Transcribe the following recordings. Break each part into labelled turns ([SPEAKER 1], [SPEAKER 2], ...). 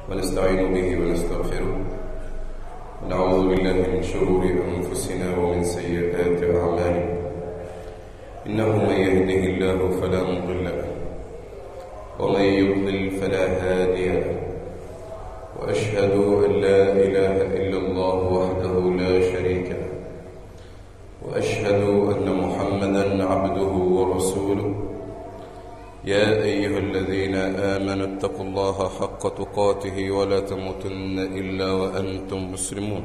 [SPEAKER 1] ونستعين به ونستغفره ونعوذ بالله من شرور أنفسنا ومن سيئات أعمالنا إنه من يهده الله فلا مضل له ومن يضلل فلا هادي له وأشهد أن لا إله إلا الله وحده لا شريك له وأشهد أن محمدًا عبده ورسوله يا أيها الذين آمنوا اتقوا الله حق تقاته ولا تموتن إلا وأنتم مسلمون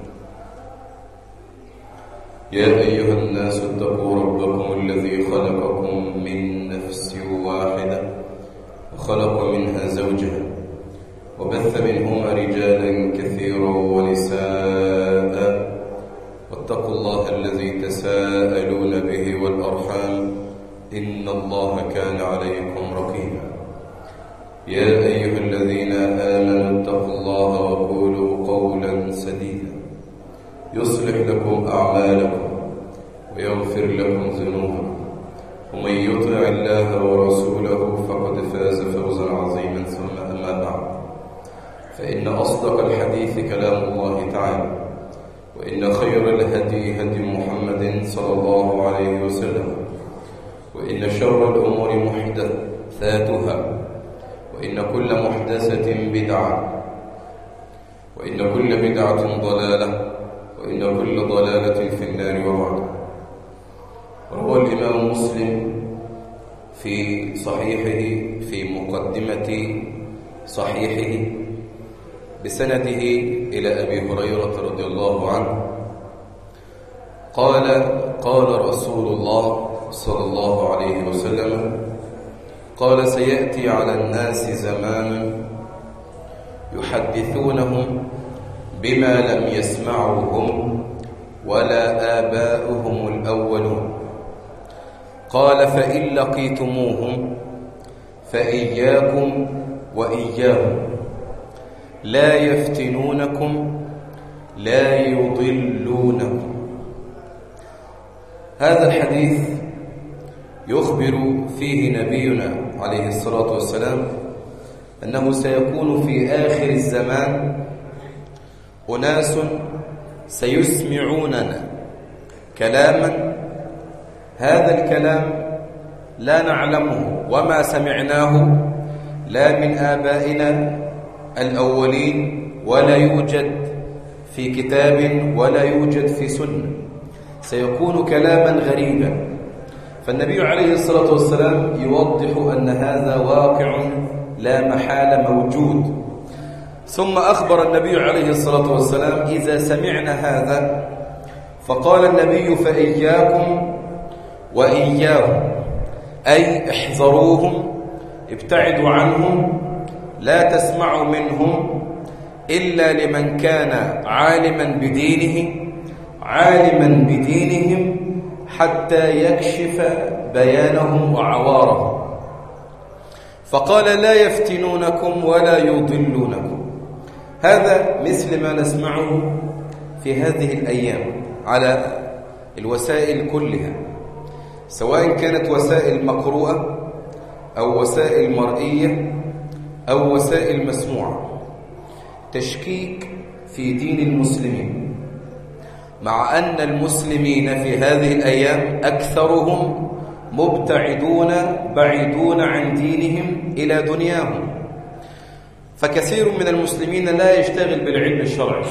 [SPEAKER 1] يا أيها الناس اتقوا ربكم الذي خلقكم من نفس واحدة وخلق منها زوجها وبث منهما رجالا كثيرا ونساء واتقوا الله الذي تساءلون به والأرحام إن الله كان عليكم رقيبا يا أيها الذين آمنوا اتقوا الله وقولوا قولا سديدا يصلح لكم أعمالكم ويغفر لكم ذنوبكم ومن يطع الله ورسوله فقد فاز فوزا عظيما ثم أما بعد فإن أصدق الحديث كلام الله تعالى وإن خير الهدي هدي محمد صلى الله عليه وسلم وإن شر الأمور محدثاتها وإن كل محدثة بدعة وإن كل بدعة ضلالة وإن كل ضلالة في النار وبعد. روى الإمام مسلم في صحيحه في مقدمة صحيحه بسنده إلى أبي هريرة رضي الله عنه قال رسول الله صلى الله عليه وسلم قال سيأتي على الناس زمان يحدثونهم بما لم يسمعوهم ولا آباؤهم الأولون قال فإن لقيتموهم فإياكم وإياهم لا يفتنونكم لا يضلونكم. هذا الحديث يخبر فيه نبينا عليه الصلاة والسلام أنه سيكون في آخر الزمان أناس سيسمعوننا كلاما هذا الكلام لا نعلمه وما سمعناه لا من آبائنا الأولين ولا يوجد في كتاب ولا يوجد في سنة، سيكون كلاما غريبا. فالنبي عليه الصلاة والسلام يوضح أن هذا واقع لا محالة موجود. ثم أخبر النبي عليه الصلاة والسلام إذا سمعنا هذا فقال النبي فإياكم وإياهم، أي احذروهم ابتعدوا عنهم لا تسمعوا منهم إلا لمن كان عالما بدينهم حتى يكشف بيانهم وعوارهم. فقال لا يفتنونكم ولا يضلونكم. هذا مثل ما نسمعه في هذه الأيام على الوسائل كلها، سواء كانت وسائل مقروءة أو وسائل مرئية أو وسائل مسموعة، تشكيك في دين المسلمين، مع أن المسلمين في هذه الأيام أكثرهم مبتعدون بعيدون عن دينهم إلى دنياهم. فكثير من المسلمين لا يشتغل بالعلم الشرعي،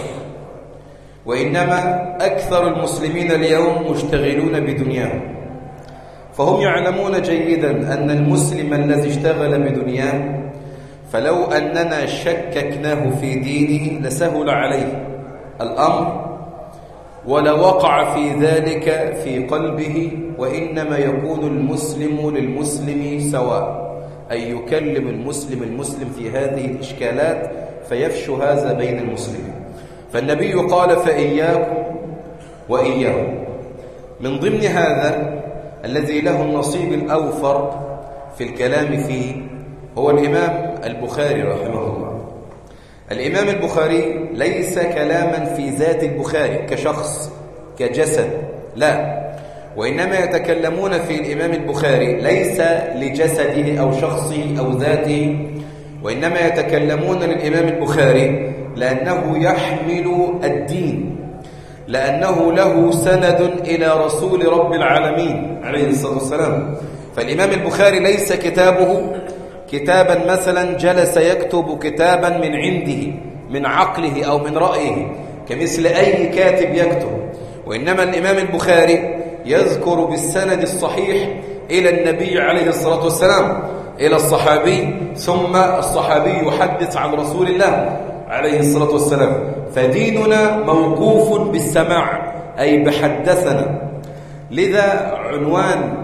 [SPEAKER 1] وإنما أكثر المسلمين اليوم مشتغلون بدنياهم. فهم يعلمون جيدا أن المسلم الذي اشتغل بدنياه فلو أننا شككناه في دينه لسهل عليه الأمر ولوقع في ذلك في قلبه، وإنما يكون المسلم للمسلم سواء، أي يكلم المسلم في هذه الإشكالات فيفشو هذا بين المسلمين. فالنبي قال فإياكم وإياهم. من ضمن هذا الذي له النصيب الأوفر في الكلام فيه هو الإمام البخاري رحمه الله. الإمام البخاري ليس كلاما في ذات البخاري كشخص كجسد، لا، وإنما يتكلمون في الإمام البخاري ليس لجسده أو شخصه أو ذاته، وإنما يتكلمون للإمام البخاري لأنه يحمل الدين، لأنه له سند إلى رسول رب العالمين عليه الصلاة والسلام. فالإمام البخاري ليس كتابه كتابا مثلا جلس يكتب كتابا من عنده من عقله أو من رأيه كمثل أي كاتب يكتب، وإنما الإمام البخاري يذكر بالسند الصحيح إلى النبي عليه الصلاة والسلام، إلى الصحابي، ثم الصحابي يحدث عن رسول الله عليه الصلاة والسلام. فديننا موقوف بالسماع، أي بحدثنا. لذا عنوان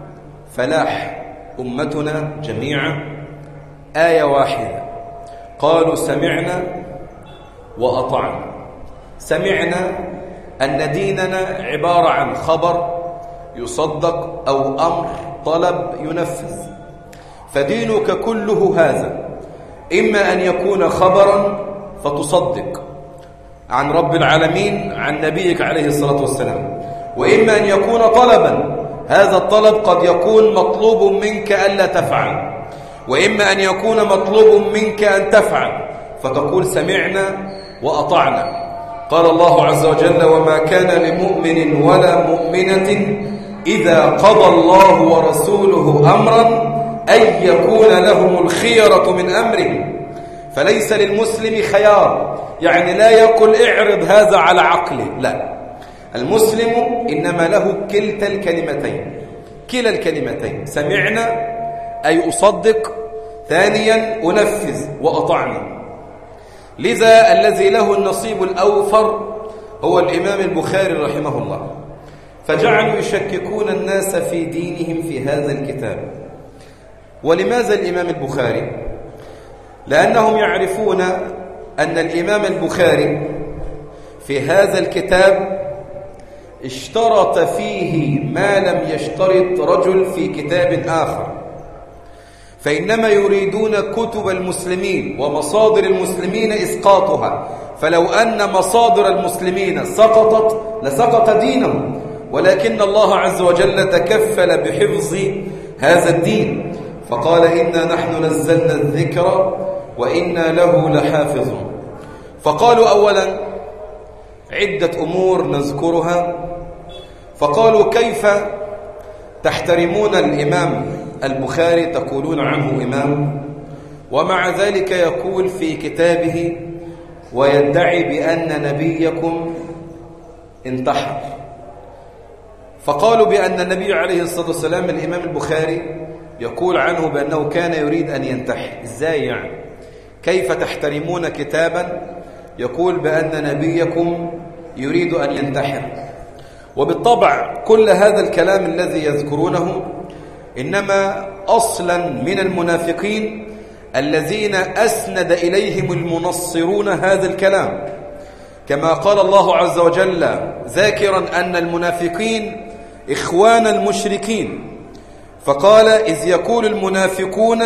[SPEAKER 1] فلاح أمتنا جميعا آية واحدة، قالوا سمعنا وأطعنا. سمعنا أن ديننا عبارة عن خبر يصدق أو أمر طلب ينفذ، فدينك كله هذا، إما أن يكون خبرا فتصدق عن رب العالمين عن نبيك عليه الصلاة والسلام، وإما أن يكون طلبا، هذا الطلب قد يكون مطلوب منك ألا تفعل، وإما أن يكون مطلوب منك أن تفعل، فتقول سمعنا وأطعنا. قال الله عز وجل: وما كان لمؤمن ولا مؤمنة إذا قضى الله ورسوله أمرا أن يكون لهم الخيرة من أمرهم. فليس للمسلم خيار، يعني لا يقول اعرض هذا على عقله، لا، المسلم إنما له كلتا الكلمتين، كلا الكلمتين، سمعنا أي أصدق، ثانيا أنفذ وأطعني. لذا الذي له النصيب الأوفر هو الإمام البخاري رحمه الله، فجعلوا يشككون الناس في دينهم في هذا الكتاب. ولماذا الإمام البخاري؟ لأنهم يعرفون أن الإمام البخاري في هذا الكتاب اشترط فيه ما لم يشترط رجل في كتاب آخر، فإنما يريدون كتب المسلمين ومصادر المسلمين إسقاطها، فلو أن مصادر المسلمين سقطت لسقط دينهم، ولكن الله عز وجل تكفل بحفظ هذا الدين، فقال: إنا نحن نزلنا الذكر وإنا له لحافظون. فقالوا أولا عدة أمور نذكرها، فقالوا: كيف تحترمون الإمام البخاري تقولون عنه إمام، ومع ذلك يقول في كتابه ويدعي بأن نبيكم انتحر؟ فقالوا بأن النبي عليه الصلاة والسلام الإمام البخاري يقول عنه بأنه كان يريد أن ينتحر. إزاي يعني؟ كيف تحترمون كتابا يقول بأن نبيكم يريد أن ينتحر؟ وبالطبع كل هذا الكلام الذي يذكرونه إنما أصلا من المنافقين الذين أسند إليهم المنصرون هذا الكلام، كما قال الله عز وجل ذاكرا أن المنافقين إخوان المشركين، فقال: إذ يقول المنافقون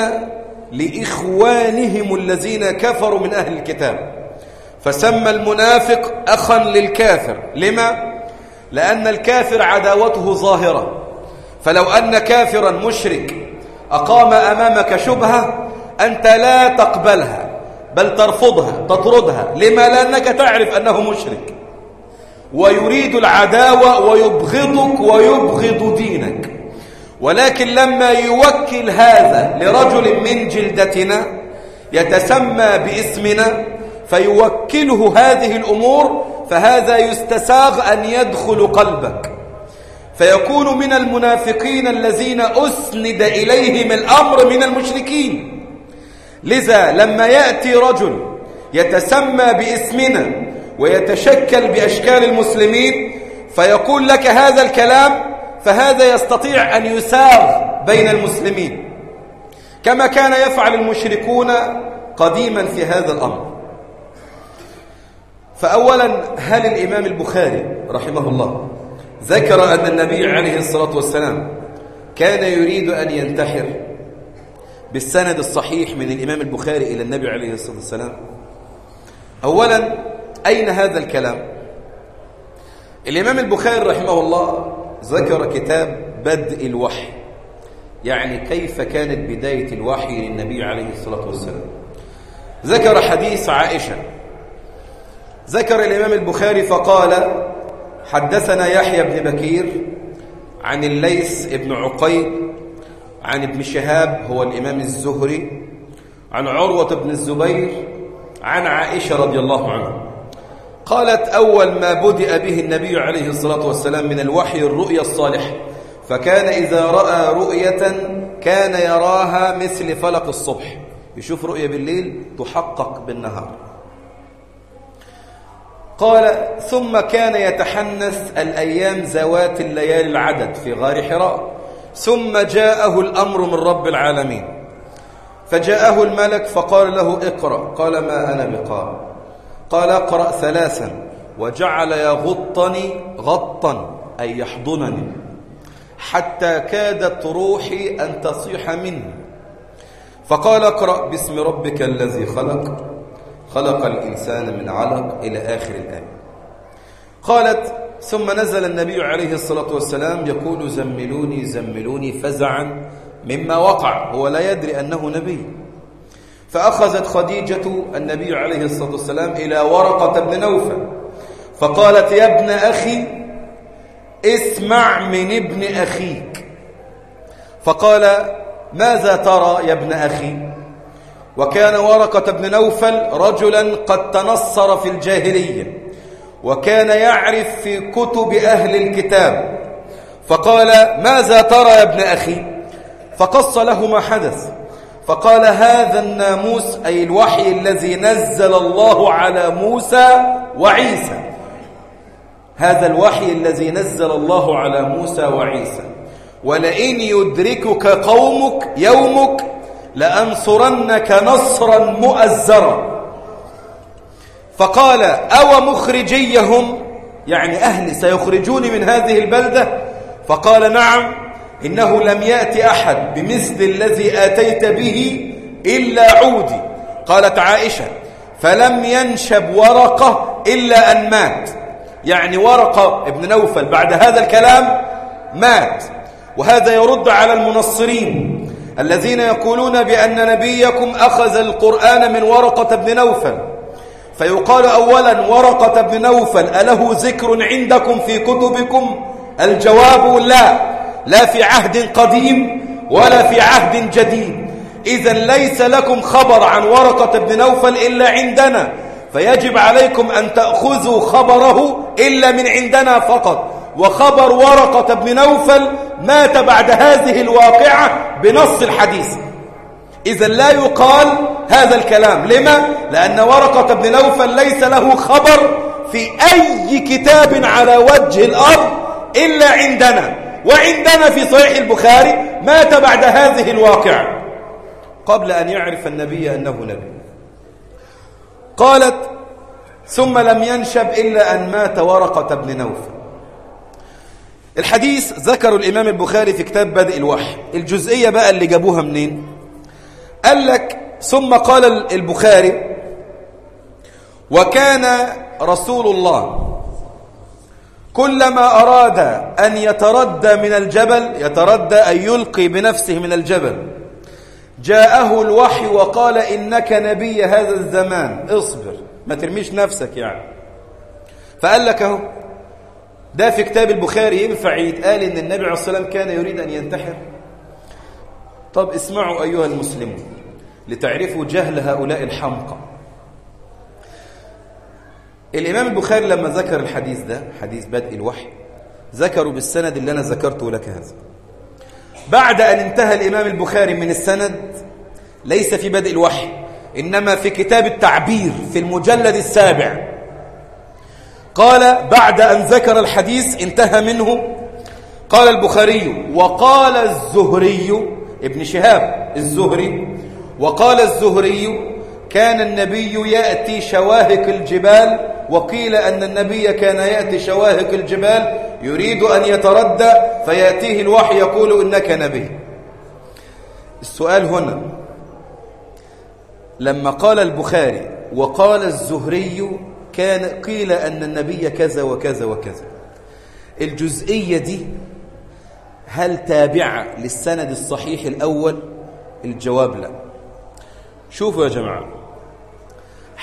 [SPEAKER 1] لإخوانهم الذين كفروا من أهل الكتاب، فسمى المنافق أخا للكافر. لما؟ لأن الكافر عداوته ظاهرة، فلو أن كافرا مشرك أقام أمامك شبهة أنت لا تقبلها بل ترفضها تطردها. لما؟ لأنك تعرف أنه مشرك ويريد العداوة ويبغضك ويبغض دينك. ولكن لما يوكل هذا لرجل من جلدتنا يتسمى باسمنا فيوكله هذه الأمور، فهذا يستساغ أن يدخل قلبك، فيكون من المنافقين الذين أسند إليهم الأمر من المشركين. لذا لما يأتي رجل يتسمى باسمنا ويتشكل بأشكال المسلمين فيقول لك هذا الكلام، فهذا يستطيع أن يساغ بين المسلمين كما كان يفعل المشركون قديما في هذا الأمر. فأولا، هل الإمام البخاري رحمه الله ذكر أن النبي عليه الصلاة والسلام كان يريد أن ينتحر بالسند الصحيح من الإمام البخاري إلى النبي عليه الصلاة والسلام؟ أولا، أين هذا الكلام؟ الإمام البخاري رحمه الله ذكر كتاب بدء الوحي، يعني كيف كانت بداية الوحي للنبي عليه الصلاة والسلام.
[SPEAKER 2] ذكر حديث عائشة. ذكر الإمام البخاري فقال: حدثنا يحيى بن بكير عن الليث بن عقيل عن ابن شهاب هو الإمام الزهري عن عروة بن الزبير عن عائشة رضي الله عنها قالت: أول ما بدأ به النبي عليه الصلاة والسلام من الوحي الرؤيا الصالحة، فكان إذا رأى رؤية كان يراها مثل فلق الصبح. يشوف رؤية بالليل تحقق بالنهار. قال: ثم كان يتحنث الأيام ذوات الليالي العدد في غار حراء، ثم جاءه الأمر من رب العالمين، فجاءه الملك فقال له: اقرأ. قال: ما أنا بقارئ. قال: اقرأ 3. وجعل يغطني غطا أي يحضنني حتى كادت روحي أن تصيح مني، فقال: اقرأ باسم ربك الذي خلق، خلق الإنسان من علق، إلى آخر الآية. قالت: ثم نزل النبي عليه الصلاة والسلام يقول: زملوني زملوني، فزعا مما وقع، هو لا يدري أنه نبي. فأخذت خديجة النبي عليه الصلاة والسلام إلى ورقة بن نوفل فقالت: يا ابن أخي اسمع من ابن أخيك. فقال: ماذا ترى يا ابن أخي؟ وكان ورقة بن نوفل رجلا قد تنصر في الجاهلية، وكان يعرف في كتب أهل الكتاب. فقال: ماذا ترى يا ابن أخي؟ فقص له ما حدث. فقال: هذا الناموس أي الوحي الذي نزل الله على موسى وعيسى، هذا الوحي الذي نزل الله على موسى وعيسى، ولئن يدركك قومك يومك لأنصرنك نصرا مؤزرا. فقال: أو مخرجيهم، يعني أهل سيخرجوني من هذه البلدة؟ فقال: نعم، إنه لم يأتي أحد بمثل الذي آتيت به إلا عودي. قالت عائشة: فلم ينشب ورقة إلا أن مات، يعني ورقة ابن نوفل بعد هذا الكلام مات. وهذا يرد على المنصرين الذين يقولون بأن نبيكم أخذ القرآن من ورقة بن نوفل. فيقال أولا: ورقة بن نوفل أله ذكر عندكم في كتبكم؟ الجواب: لا في عهد قديم ولا في عهد جديد. إذن ليس لكم خبر عن ورقة بن نوفل إلا عندنا، فيجب عليكم أن تأخذوا خبره إلا من عندنا فقط. وخبر ورقة بن نوفل مات بعد هذه الواقعة بنص الحديث. إذن لا يقال هذا الكلام. لما؟ لأن ورقة بن نوفل ليس له خبر في أي كتاب على وجه الأرض إلا عندنا، وعندنا في صحيح البخاري مات بعد هذه الواقعة قبل أن يعرف النبي أنه نبي. قالت: ثم لم ينشب إلا أن مات ورقة بن نوفل. الحديث ذكر الإمام البخاري في كتاب بدء الوحي. الجزئية بقى اللي جابوها منين؟ قال لك: ثم قال البخاري: وكان رسول الله كلما أراد أن يتردى من الجبل، يتردى أن يلقي بنفسه من الجبل، جاءه الوحي وقال: إنك نبي هذا الزمان، اصبر ما ترميش نفسك يعني. فقال لك اهو ده في كتاب البخاري ينفع يتقال إن النبي عليه الصلاة والسلام كان يريد أن ينتحر؟ طب اسمعوا أيها المسلمون لتعرفوا جهل هؤلاء الحمقى. الإمام البخاري لما ذكر الحديث ده، حديث بدء الوحي، ذكروا بالسند اللي أنا ذكرته لك هذا. بعد أن انتهى الإمام البخاري من السند، ليس في بدء الوحي إنما في كتاب التعبير في المجلد 7، قال بعد أن ذكر الحديث انتهى منه، قال البخاري: وقال الزهري، ابن شهاب الزهري، وقال الزهري: كان النبي يأتي شواهق الجبال، وقيل أن النبي كان يأتي شواهق الجبال يريد أن يتردى فيأتيه الوحي يقول إنك نبي. السؤال هنا، لما قال البخاري وقال الزهري كان قيل أن النبي كذا وكذا وكذا، الجزئية دي هل تابعة للسند الصحيح الأول؟ الجواب لا. شوفوا يا جماعة،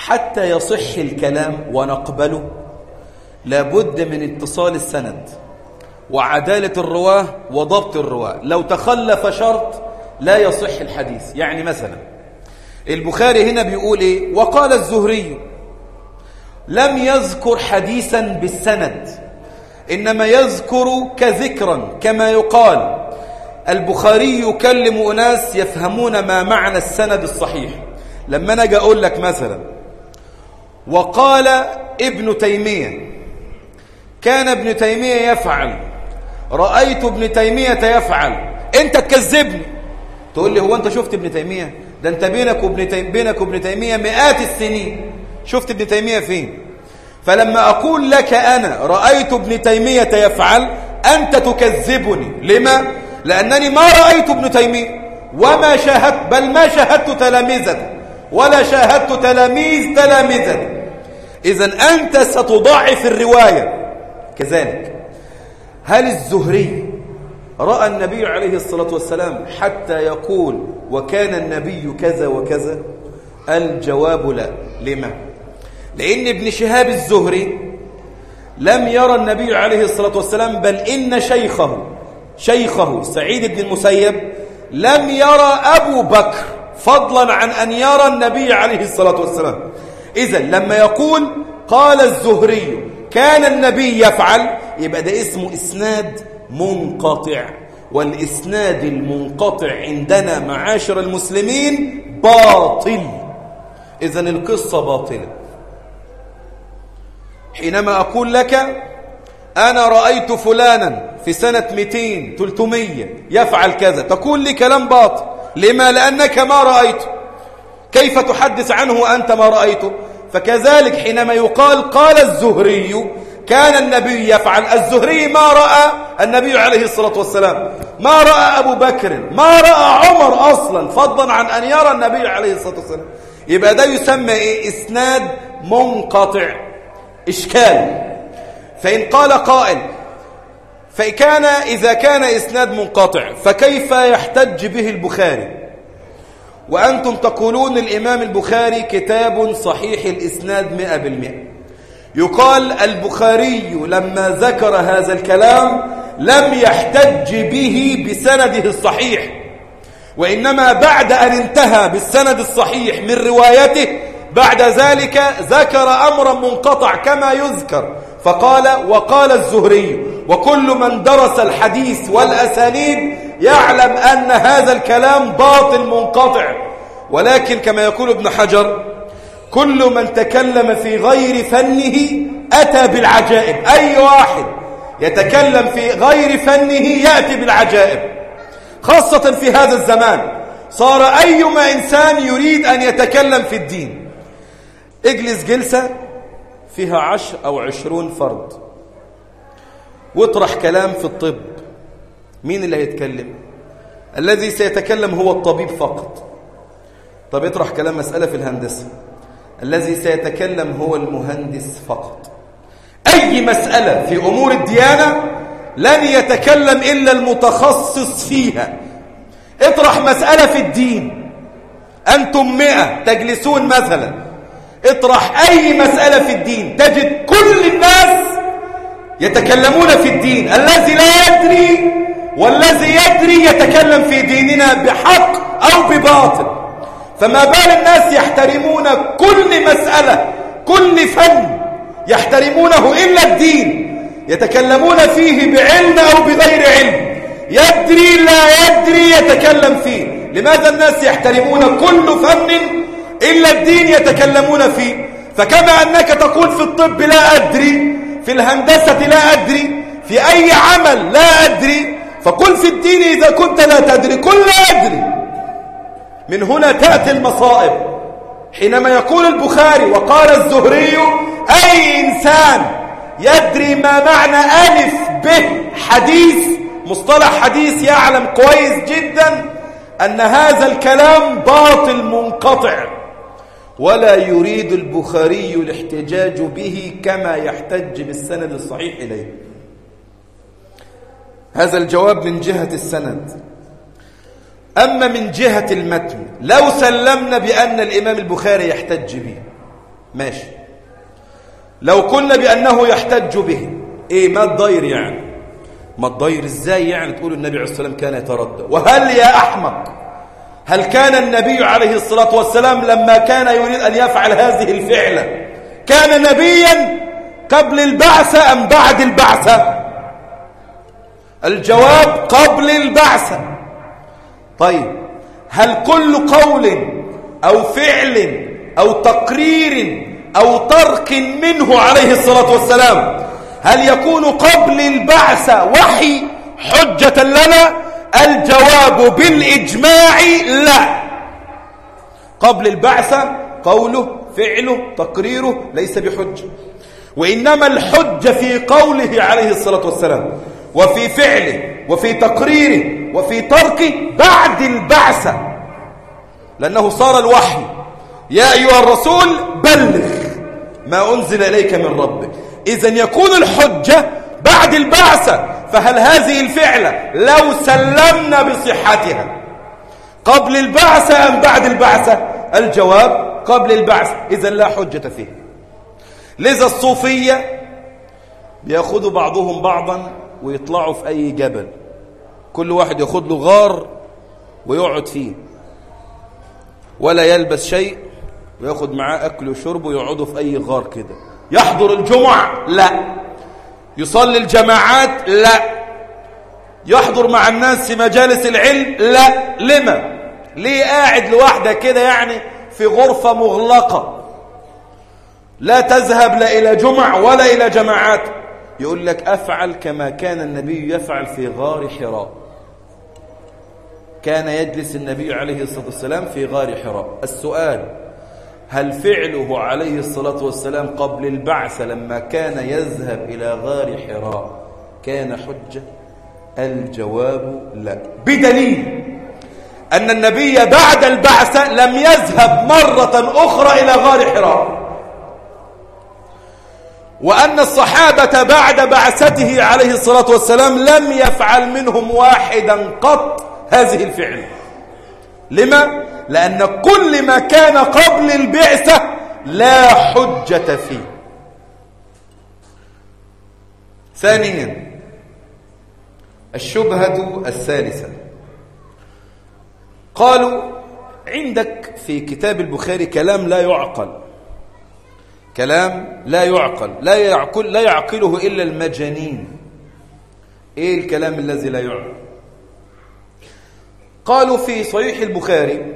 [SPEAKER 2] حتى يصح الكلام ونقبله لابد من اتصال السند وعدالة الرواه وضبط الرواه. لو تخلف شرط لا يصح الحديث. يعني مثلا البخاري هنا بيقول ايه؟ وقال الزهري، لم يذكر حديثا بالسند، إنما يذكر كذكرا، كما يقال البخاري يكلم أناس يفهمون ما معنى السند الصحيح. لما أنا أجي أقول لك مثلا وقال ابن تيمية، كان ابن تيمية يفعل، رأيت ابن تيمية يفعل، أنت تكذبني تقول لي هو أنت شفت ابن تيمية؟ ده أنت بينك وابن تيمية مئات السنين، شفت ابن تيمية فين؟ فلما أقول لك أنا رأيت ابن تيمية يفعل أنت تكذبني. لما؟ لأنني ما رأيت ابن تيمية وما شاهدت، بل ما شاهدت تلامذته ولا شاهدت تلامذته. إذن أنت ستضاعف الرواية. كذلك هل الزهري رأى النبي عليه الصلاة والسلام حتى يقول وكان النبي كذا وكذا؟ الجواب لا. لما؟ لأن ابن شهاب الزهري لم يرى النبي عليه الصلاة والسلام، بل إن شيخه سعيد بن المسيب لم يرى أبو بكر، فضلا عن أن يرى النبي عليه الصلاة والسلام. إذن لما يقول قال الزهري كان النبي يفعل، يبقى ده اسمه إسناد منقطع، والإسناد المنقطع عندنا معاشر المسلمين باطل. إذن القصة باطلة. حينما أقول لك أنا رأيت فلانا في سنة 200 300 يفعل كذا، تقول لي كلام باطل. لما؟ لأنك ما رأيته. كيف تحدث عنه وأنت ما رأيته؟ فكذلك حينما يقال قال الزهري كان النبي يفعل، الزهري ما رأى النبي عليه الصلاة والسلام، ما رأى أبو بكر، ما رأى عمر أصلا، فضلا عن أن يرى النبي عليه الصلاة والسلام. يبقى ده يسمى إيه؟ إسناد منقطع. إشكال. فإن قال قائل إذا كان إسناد منقطع فكيف يحتج به البخاري؟ وأنتم تقولون الإمام البخاري كتاب صحيح الإسناد 100%. يقال البخاري لما ذكر هذا الكلام لم يحتج به بسنده الصحيح، وإنما بعد أن انتهى بالسند الصحيح من روايته بعد ذلك ذكر أمرا منقطع كما يذكر، فقال وقال الزهري. وكل من درس الحديث والأسانيد يعلم أن هذا الكلام باطل منقطع. ولكن كما يقول ابن حجر كل من تكلم في غير فنه أتى بالعجائب. أي واحد يتكلم في غير فنه يأتي بالعجائب، خاصة في هذا الزمان. صار أيما إنسان يريد أن يتكلم في الدين اجلس جلسة فيها 10 أو 20 فرد واطرح كلام في الطب، مين اللي هيتكلم؟ الذي سيتكلم هو الطبيب فقط. طب اطرح كلام مسألة في الهندسة، الذي سيتكلم هو المهندس فقط. أي مسألة في أمور الديانة لن يتكلم إلا المتخصص فيها. اطرح مسألة في الدين، أنتم 100 تجلسون مثلا، اطرح أي مسألة في الدين تجد كل الناس يتكلمون في الدين. الذي لا يدري والذي يدري يتكلم في ديننا بحق أو بباطل. فما بال الناس يحترمون كل مسألة، كل فن يحترمونه إلا الدين، يتكلمون فيه بعلم أو بغير علم، يدري لا يدري يتكلم فيه. لماذا الناس يحترمون كل فن إلا الدين يتكلمون فيه؟ فكما أنك تقول في الطب لا أدري، في الهندسة لا أدري، في أي عمل لا أدري، فقل في الدين إذا كنت لا تدري قل لا أدري. من هنا تأتي المصائب. حينما يقول البخاري وقال الزهري، أي إنسان يدري ما معنى ألف به حديث، مصطلح حديث، يعلم كويس جدا أن هذا الكلام باطل منقطع، ولا يريد البخاري الاحتجاج به كما يحتج بالسند الصحيح إليه. هذا الجواب من جهة السند. أما من جهة المتن، لو سلمنا بأن الإمام البخاري يحتج به، ماشي. لو قلنا بأنه يحتج به، إيه ما الضير يعني؟ ما الضير إزاي يعني تقول النبي عليه الصلاة والسلام كان يتردد؟ وهل يا أحمق هل كان النبي عليه الصلاة والسلام لما كان يريد أن يفعل هذه الفعلة كان نبيا قبل البعثة أم بعد البعثة؟ الجواب قبل البعثة. طيب هل كل قول أو فعل أو تقرير أو ترك منه عليه الصلاة والسلام هل يكون قبل البعثة وحي حجة لنا؟ الجواب بالإجماع لا. قبل البعثة قوله فعله تقريره ليس بحجة، وإنما الحجة في قوله عليه الصلاة والسلام وفي فعله وفي تقريره وفي تركه بعد البعثة، لأنه صار الوحي يا أيها الرسول بلغ ما أنزل إليك من ربك. إذن يكون الحجة بعد البعثة. فهل هذه الفعلة لو سلمنا بصحتها قبل البعثة أم بعد البعثة؟ الجواب قبل البعثة، إذن لا حجة فيه. لذا الصوفية بيأخذوا بعضهم بعضا ويطلعوا في أي جبل، كل واحد يأخذ له غار ويقعد فيه ولا يلبس شيء، ويأخذ معاه أكل وشرب ويقعدوا في أي غار كده. يحضر الجمعة؟ لا. يصلي الجماعات؟ لا. يحضر مع الناس في مجالس العلم؟ لا. لما؟ ليه قاعد لوحده كده يعني في غرفة مغلقة لا تذهب لا إلى جمع ولا إلى جماعات؟ يقول لك أفعل كما كان النبي يفعل في غار حراء. كان يجلس النبي عليه الصلاة والسلام في غار حراء. السؤال: هل فعله عليه الصلاة والسلام قبل البعثة لما كان يذهب إلى غار حراء كان حجة؟ الجواب لا، بدليل أن النبي بعد البعثة لم يذهب مرة أخرى إلى غار حراء، وأن الصحابة بعد بعثته عليه الصلاة والسلام لم يفعل منهم واحدا قط هذه الفعل. لما؟ لأن كل ما كان قبل البعثة لا حجة فيه. ثانيا الشبهة الثالثة، قالوا عندك في كتاب البخاري كلام لا يعقل، كلام لا يعقل، لا يعقله إلا المجانين. إيه الكلام الذي لا يعقل؟ قالوا في صحيح البخاري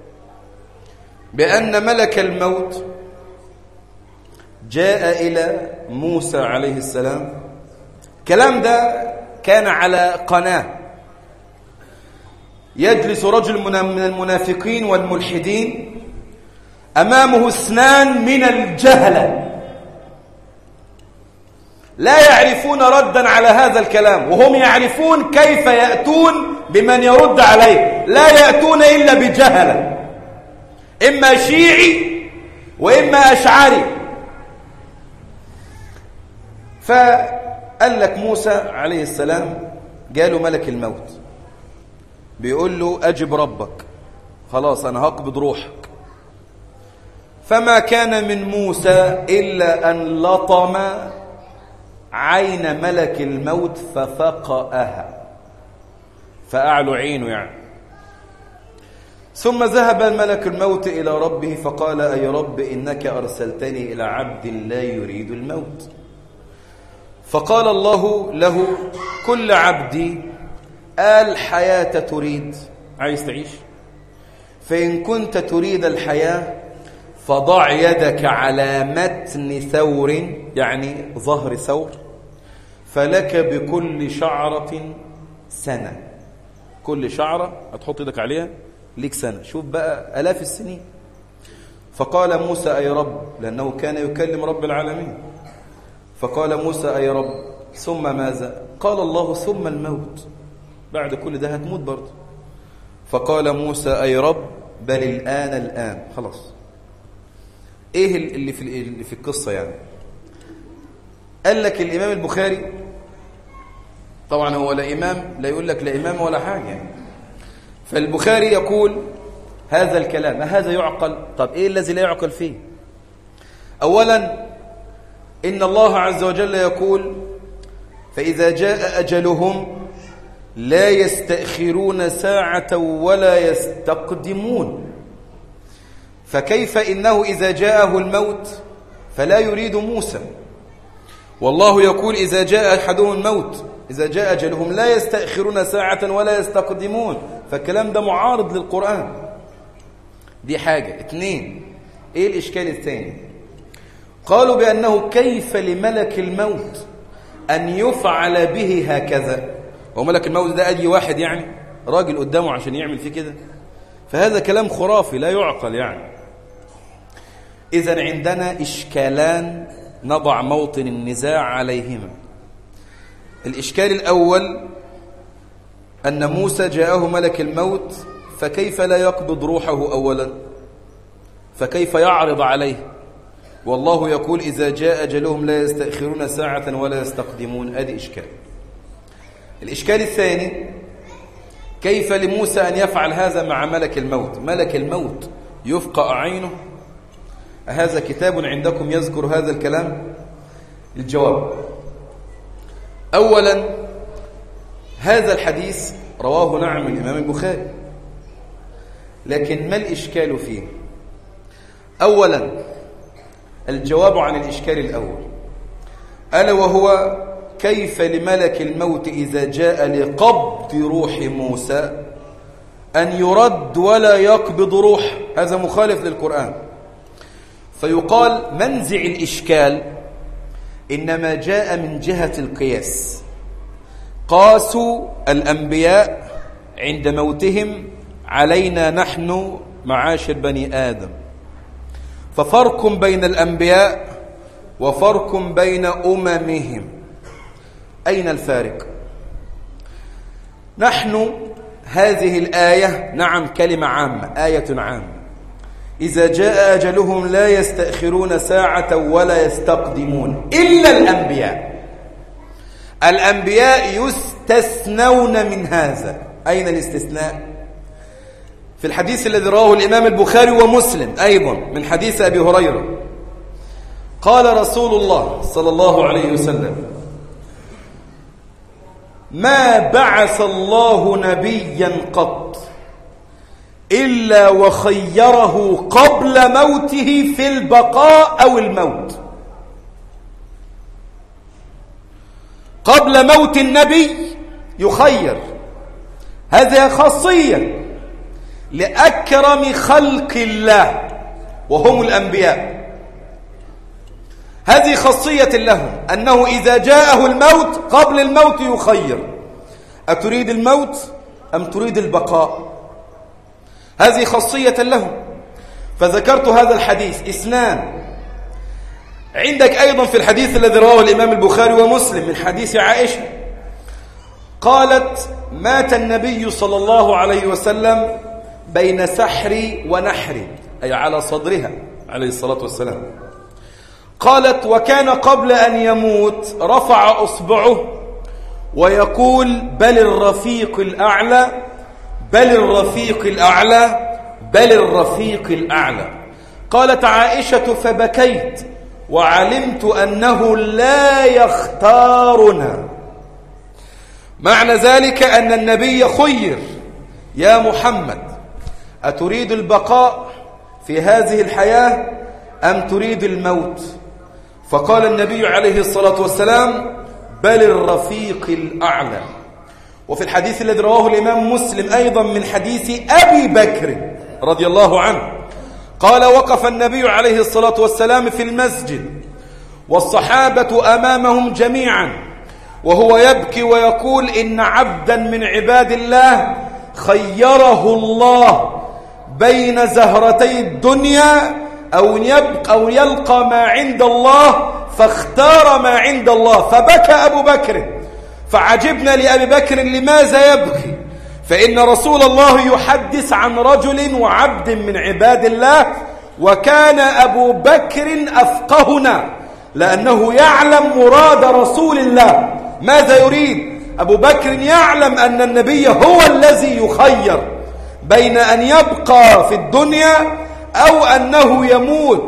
[SPEAKER 2] بأن ملك الموت جاء إلى موسى عليه السلام. الكلام ده كان على قناة، يجلس رجل من المنافقين والملحدين أمامه 2 من الجهلة لا يعرفون ردا على هذا الكلام، وهم يعرفون كيف يأتون بمن يرد عليه، لا يأتون إلا بجهلة، إما شيعي وإما أشعري. فقال لك موسى عليه السلام جاله ملك الموت بيقول له أجب ربك، خلاص أنا هقبض روحك. فما كان من موسى إلا أن لطم عين ملك الموت ففقأها، فأعلى عينه يعني. ثم ذهب ملك الموت إلى ربه فقال: أي رب إنك أرسلتني إلى عبد لا يريد الموت. فقال الله له: كل عبدي الحياة تريد، عايز تعيش؟ فإن كنت تريد الحياة فضع يدك على متن ثور، يعني ظهر ثور، فلك بكل شعرة سنة. كل شعرة هتحط يدك عليها ليك سنة. شوف بقى آلاف السنين. فقال موسى: أي رب، لأنه كان يكلم رب العالمين. فقال موسى: أي رب ثم ماذا؟ قال الله: ثم الموت، بعد كل ده هتموت برضه. فقال موسى: أي رب بل الآن خلاص. إيه اللي في القصة يعني؟ قال لك الإمام البخاري طبعا هو لا إمام، لا يقول لك لا إمام ولا حاجة يعني. فالبخاري يقول هذا الكلام هذا يعقل؟ طب إيه الذي لا يعقل فيه؟ أولا إن الله عز وجل يقول فإذا جاء أجلهم لا يستأخرون ساعة ولا يستقدمون. فكيف إنه إذا جاءه الموت فلا يريد موسى، والله يقول إذا جاء أحدهم الموت إذا جاء أجلهم لا يستأخرون ساعة ولا يستقدمون، فالكلام ده معارض للقرآن. دي حاجة. اثنين، إيه الإشكال الثاني؟ قالوا بأنه كيف لملك الموت أن يفعل به هكذا؟ وملك الموت ده أجي واحد يعني راجل قدامه عشان يعمل فيه كده؟ فهذا كلام خرافي لا يعقل يعني. إذن عندنا إشكالان نضع موطن النزاع عليهما. الإشكال الأول أن موسى جاءه ملك الموت، فكيف لا يقبض روحه أولا؟ فكيف يعرض عليه؟ والله يقول إذا جاء أجلهم لا يستأخرون ساعة ولا يستقدمون. هذه إشكال. الإشكال الثاني، كيف لموسى أن يفعل هذا مع ملك الموت؟ ملك الموت يفقأ عينه؟ أهذا كتاب عندكم يذكر هذا الكلام؟ الجواب، أولا هذا الحديث رواه نعم الإمام البخاري، لكن ما الإشكال فيه؟ أولا الجواب عن الإشكال الأول، ألا وهو كيف لملك الموت إذا جاء لقبض روح موسى أن يرد ولا يقبض روح؟ هذا مخالف للقرآن. فيقال منزع الإشكال إنما جاء من جهة القياس. قاسوا الأنبياء عند موتهم علينا نحن معاشر بني آدم، ففرق بين الأنبياء وفرق بين أممهم. أين الفارق؟ نحن هذه الآية نعم كلمة عامة، آية عامة، إذا جاء أجلهم لا يستأخرون ساعة ولا يستقدمون إلا الأنبياء. الأنبياء يستثنون من هذا. أين الاستثناء؟ في الحديث الذي رواه الإمام البخاري ومسلم أيضا من حديث أبي هريرة، قال رسول الله صلى الله عليه وسلم: ما بعث الله نبيا قط إلا وخيره قبل موته في البقاء أو الموت. قبل موت النبي يخير، هذه خاصية لأكرم خلق الله وهم الأنبياء. هذه خاصية لهم أنه إذا جاءه الموت قبل الموت يخير: أتريد الموت أم تريد البقاء؟ هذه خاصية لهم. فذكرت هذا الحديث. اثنان، عندك أيضا في الحديث الذي رواه الإمام البخاري ومسلم من حديث عائشة، قالت: مات النبي صلى الله عليه وسلم بين سحري ونحري، أي على صدرها عليه الصلاة والسلام. قالت: وكان قبل أن يموت رفع أصبعه ويقول: بل الرفيق الأعلى، بل الرفيق الأعلى، بل الرفيق الأعلى. قالت عائشة: فبكيت وعلمت أنه لا يختارنا. معنى ذلك أن النبي خير: يا محمد، أتريد البقاء في هذه الحياة أم تريد الموت؟ فقال النبي عليه الصلاة والسلام: بل الرفيق الأعلى. وفي الحديث الذي رواه الإمام مسلم أيضا من حديث أبي بكر رضي الله عنه، قال: وقف النبي عليه الصلاة والسلام في المسجد والصحابة أمامهم جميعا وهو يبكي ويقول: إن عبدا من عباد الله خيره الله بين زهرتي الدنيا أو يلقى ما عند الله فاختار ما عند الله. فبكى أبو بكر، فعجبنا لأبي بكر لماذا يبكي، فإن رسول الله يحدث عن رجل وعبد من عباد الله، وكان أبو بكر أفقهنا لأنه يعلم مراد رسول الله ماذا يريد. أبو بكر يعلم أن النبي هو الذي يخير بين أن يبقى في الدنيا أو أنه يموت،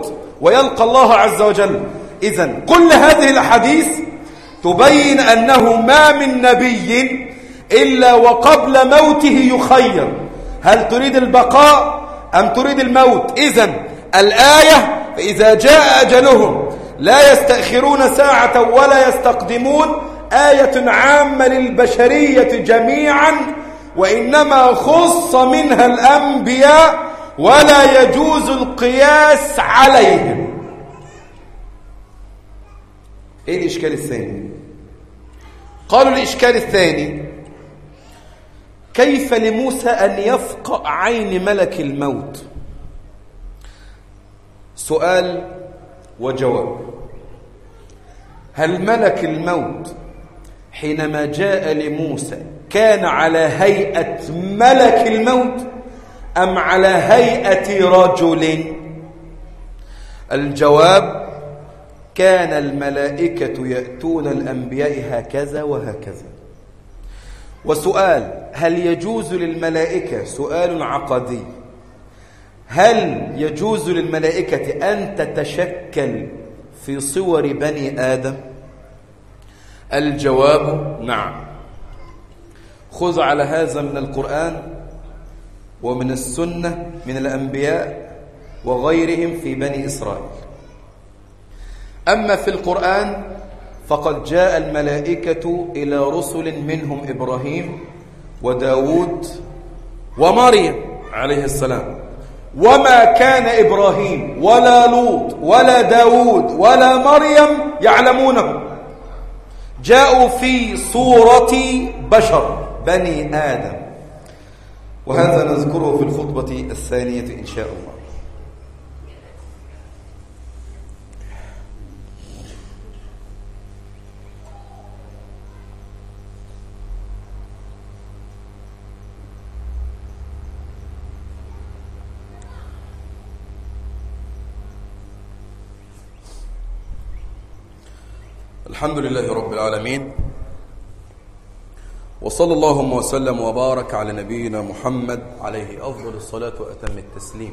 [SPEAKER 2] ويلقى الله عز وجل. إذن كل هذه الأحاديث تبين أنه ما من نبي إلا وقبل موته يخير: هل تريد البقاء أم تريد الموت؟ إذن الآية: فإذا جاء أجلهم لا يستأخرون ساعة ولا يستقدمون، آية عامة للبشرية جميعا، وإنما خص منها الأنبياء ولا يجوز القياس عليهم. إيه الإشكال الثاني؟ قالوا الإشكال الثاني: كيف لموسى أن يفقأ عين ملك الموت؟ سؤال وجواب. هل ملك الموت حينما جاء لموسى كان على هيئة ملك الموت أم على هيئة رجل؟ الجواب: كان الملائكة يأتون الأنبياء هكذا وهكذا. وسؤال: هل يجوز للملائكة، سؤال عقدي، هل يجوز للملائكة أن تتشكل في صور بني آدم؟ الجواب: نعم. خذ على هذا من القرآن ومن السنة من الأنبياء وغيرهم في بني إسرائيل. أما في القرآن فقد جاء الملائكة إلى رسل منهم إبراهيم وداود ومريم عليه السلام، وما كان إبراهيم ولا لوط ولا داود ولا مريم يعلمونه، جاءوا في صورة بشر بني آدم، وهذا نذكره في الخطبة الثانية إن شاء الله. الحمد لله رب العالمين، وصلى اللهم وسلم وبارك على نبينا محمد عليه أفضل الصلاة وأتم التسليم.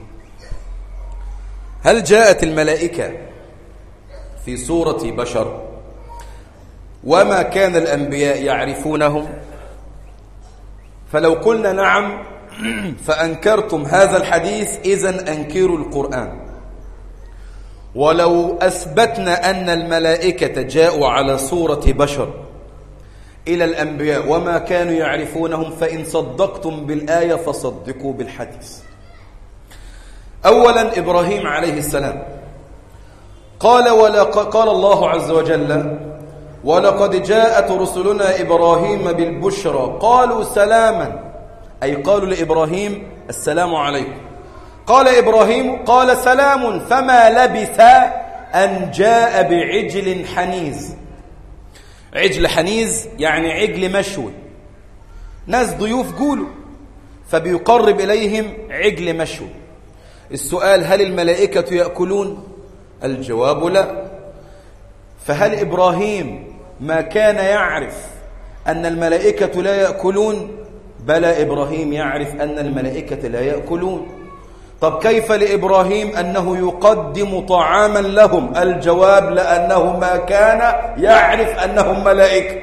[SPEAKER 2] هل جاءت الملائكة في صورة بشر وما كان الأنبياء يعرفونهم؟ فلو قلنا نعم فأنكرتم هذا الحديث، إذن أنكروا القرآن. ولو أثبتنا أن الملائكة جاءوا على صورة بشر إلى الأنبياء وما كانوا يعرفونهم، فإن صدقتم بالآية فصدقوا بالحديث. أولا إبراهيم عليه السلام قال الله عز وجل: ولقد جاءت رسلنا إبراهيم بالبشرى قالوا سلاما، أي قالوا لإبراهيم السلام عليكم. قال إبراهيم: قال سلام، فما لبث أن جاء بعجل حنيذ. عجل حنيذ يعني عجل مشوي، ناس ضيوف جولوا فبيقرب إليهم عجل مشوي. السؤال: هل الملائكة يأكلون؟ الجواب: لا. فهل إبراهيم ما كان يعرف أن الملائكة لا يأكلون؟ بلى، إبراهيم يعرف أن الملائكة لا يأكلون. طب كيف لإبراهيم أنه يقدم طعاما لهم؟ الجواب: لأنه ما كان يعرف أنهم ملائكة.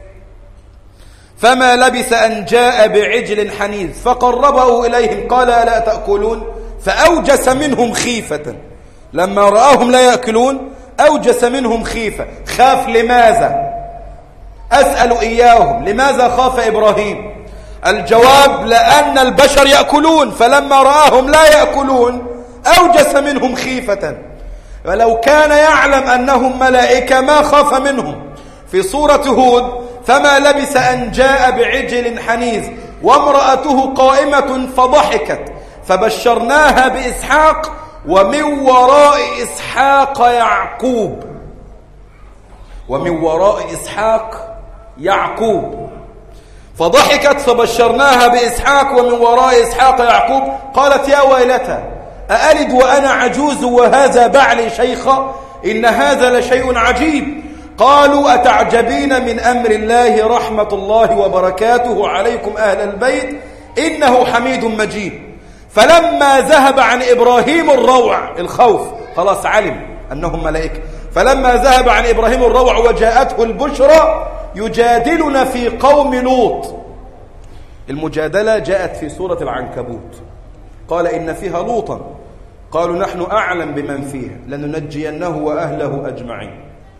[SPEAKER 2] فما لبث أن جاء بعجل حنيذ فقربه إليهم قال: لا تأكلون؟ فأوجس منهم خيفة. لما رآهم لا يأكلون أوجس منهم خيفة. خاف لماذا؟ أسأل إياهم: لماذا خاف إبراهيم؟ الجواب: لأن البشر يأكلون، فلما رآهم لا يأكلون أوجس منهم خيفة. ولو كان يعلم أنهم ملائكة ما خاف منهم. في سورة هود: فما لبث أن جاء بعجل حنيذ وامرأته قائمة فضحكت فبشرناها بإسحاق ومن وراء إسحاق يعقوب. ومن وراء إسحاق يعقوب. فضحكت فبشرناها بإسحاق ومن وراء إسحاق يعقوب. قالت: يا ويلتى أألد وأنا عجوز وهذا بعلي شيخا إن هذا لشيء عجيب. قالوا: أتعجبين من أمر الله رحمة الله وبركاته عليكم أهل البيت إنه حميد مجيد. فلما ذهب عن إبراهيم الروع الخوف خلاص علم أنهم ملائكة. فلما ذهب عن إبراهيم الروع وجاءته البشرى يجادلنا في قوم لوط. المجادلة جاءت في سورة العنكبوت، قال إن فيها لوطا قالوا نحن أعلم بمن فيها لننجينه وأهله أجمعين.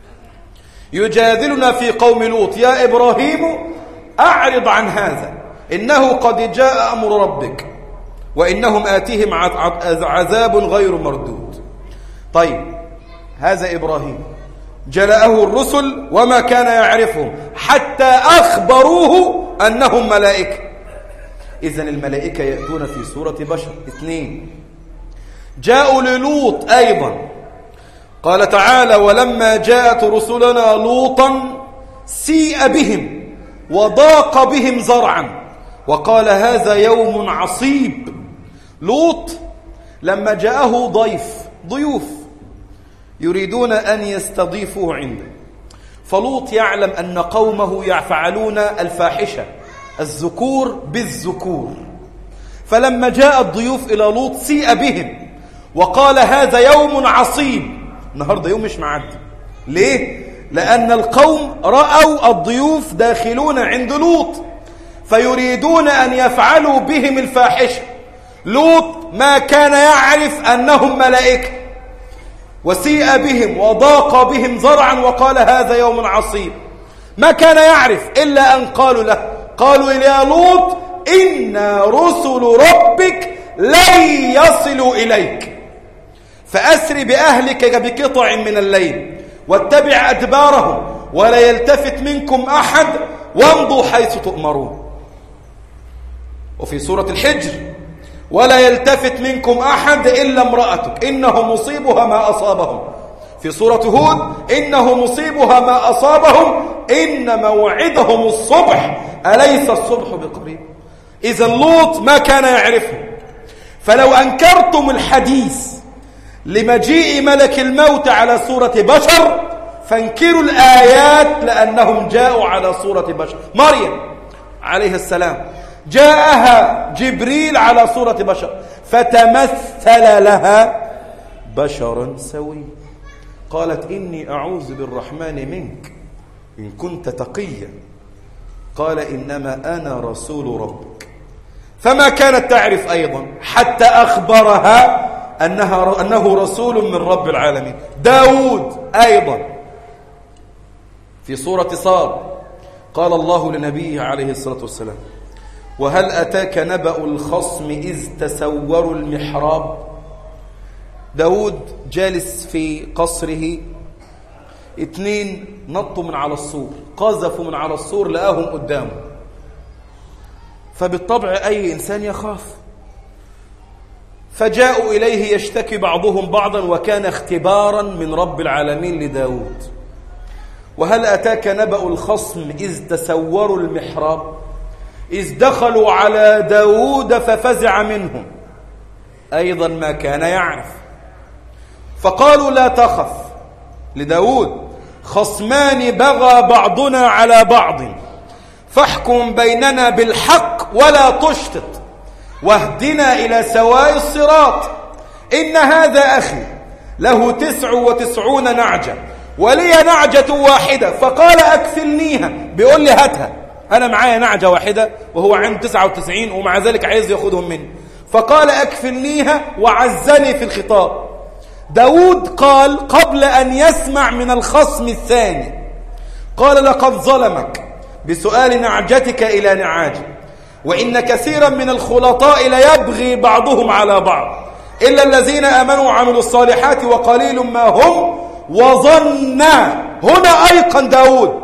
[SPEAKER 2] يجادلنا في قوم لوط يا إبراهيم أعرض عن هذا إنه قد جاء أمر ربك وإنهم آتيهم عذاب غير مردود. طيب هذا إبراهيم جلأه الرسل وما كان يعرفهم حتى أخبروه أنهم ملائكة. إذن الملائكة يأتون في صورة بشر. 2 جاءوا للوط أيضا، قال تعالى ولما جاءت رسلنا لوطا سيء بهم وضاق بهم ذرعا وقال هذا يوم عصيب. لوط لما جاءه ضيوف يريدون أن يستضيفوه عنده، فلوط يعلم أن قومه يفعلون الفاحشة الذكور بالذكور، فلما جاء الضيوف إلى لوط سيء بهم وقال هذا يوم عصيب. النهاردة يوم مش معدي. ليه؟ لأن القوم رأوا الضيوف داخلون عند لوط فيريدون أن يفعلوا بهم الفاحشة. لوط ما كان يعرف أنهم ملائكة، وسيء بهم وضاق بهم ذرعا وقال هذا يوم عصيب. ما كان يعرف إلا أن قالوا له، قالوا يا لوط إن رسل ربك لن يصلوا إليك فأسر بأهلك بقطع من الليل واتبع أدبارهم ولا يلتفت منكم أحد وامضوا حيث تؤمرون. وفي سورة الحجر ولا يلتفت منكم أحد إلا امرأتك إنه مصيبها ما أصابهم. في سورة هود إنه مصيبها ما أصابهم إن موعدهم الصبح أليس الصبح بقريب. إذا لوط ما كان يعرفه. فلو أنكرتم الحديث لمجيء ملك الموت على صورة بشر فانكروا الآيات لأنهم جاءوا على صورة بشر. مريم عليه السلام جاءها جبريل على صورة بشر فتمثل لها بشرا سويا قالت إني أعوذ بالرحمن منك إن كنت تقيا قال إنما أنا رسول ربك. فما كانت تعرف أيضا حتى أخبرها أنه رسول من رب العالمين. داود أيضا في سورة صاد قال الله لنبيه عليه الصلاة والسلام وهل أتاك نبأ الخصم إذ تسوروا المحراب. داود جالس في قصره، 2 نطوا من على السور، قذفوا من على السور لقاهم قدامه، فبالطبع أي إنسان يخاف، فجاءوا إليه يشتكي بعضهم بعضا وكان اختبارا من رب العالمين لداود. وهل أتاك نبأ الخصم إذ تسوروا المحراب إذ دخلوا على داود ففزع منهم. أيضا ما كان يعرف. فقالوا لا تخف لداود خصمان بغى بعضنا على بعض فاحكم بيننا بالحق ولا تشطط واهدنا إلى سواء الصراط إن هذا أخي له 99 نعجة ولي نعجة واحدة فقال أكفلنيها. بيقول لي هاتها، أنا معايا نعجة واحدة وهو عنده 99 ومع ذلك عايز يأخذهم مني. فقال أكفلنيها وعزني في الخطاب. داود قال قبل أن يسمع من الخصم الثاني قال لقد ظلمك بسؤال نعجتك إلى نعاجه وإن كثيرا من الخلطاء ليبغي بعضهم على بعض إلا الذين آمنوا وعملوا الصالحات وقليل ما هم. وظن هنا أيقن داود،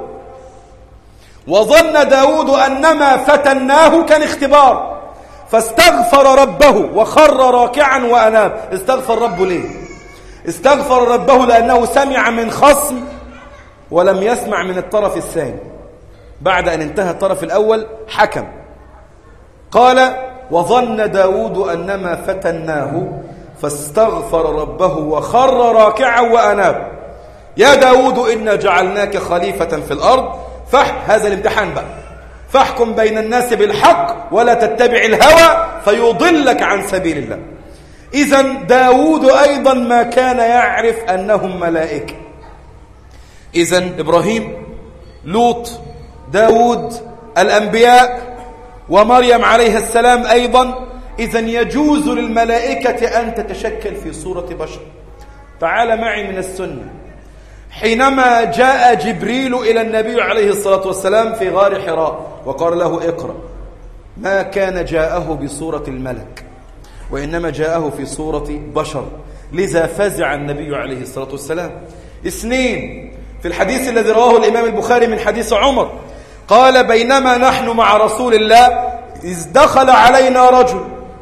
[SPEAKER 2] وظن داود أنما فتناه كان اختبار فاستغفر ربه وخر راكعا وأناب. استغفر ربه ليه؟ استغفر ربه لأنه سمع من خصم ولم يسمع من الطرف الثاني. بعد أن انتهى الطرف الأول حكم قال وظن داود أنما فتناه فاستغفر ربه وخر راكعا وأناب. يا داود إنا جعلناك خليفة في الأرض هذا الامتحان بقى، فاحكم بين الناس بالحق ولا تتبع الهوى فيضلك عن سبيل الله. إذن داود أيضا ما كان يعرف أنهم ملائكة. إذن إبراهيم، لوط، داود، الأنبياء، ومريم عليه السلام أيضا. إذن يجوز للملائكة أن تتشكل في صورة بشر. تعال معي من السنة. حينما جاء جبريل إلى النبي عليه الصلاة والسلام في غار حراء وقال له اقرأ، ما كان جاءه بصورة الملك، وإنما جاءه في صورة بشر، لذا فزع النبي عليه الصلاة والسلام. 2، في الحديث الذي رواه الإمام البخاري من حديث عمر قال بينما نحن مع رسول الله إذ دخل علينا رجل